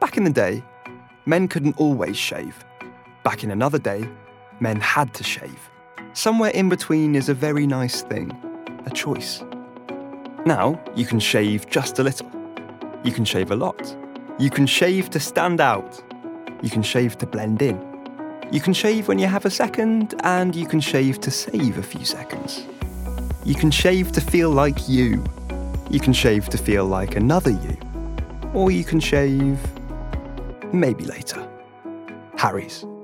Back in the day, men couldn't always shave. Back in another day, men had to shave. Somewhere in between is a very nice thing, a choice. Now, you can shave just a little. You can shave a lot. You can shave to stand out. You can shave to blend in. You can shave when you have a second, and you can shave to save a few seconds. You can shave to feel like you. You can shave to feel like another you. Or you can shave maybe later. Harry's.